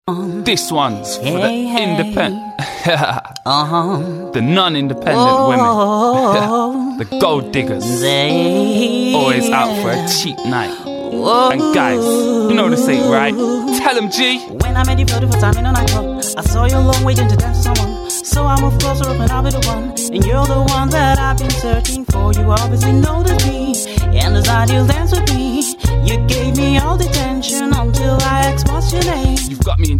This one's for the independent, the non-independent women, the gold diggers, always out for a cheap night. And guys, you know this ain't right. Tell them, G. When I made you feel the first time in a nightclub, I saw you alone waiting to dance with someone. So I moved closer up and I'll be the one. And you're the one that I've been searching for. You obviously noticed me and decided you'll dance with me. You gave me all the attention until I asked what's your name. You've got me in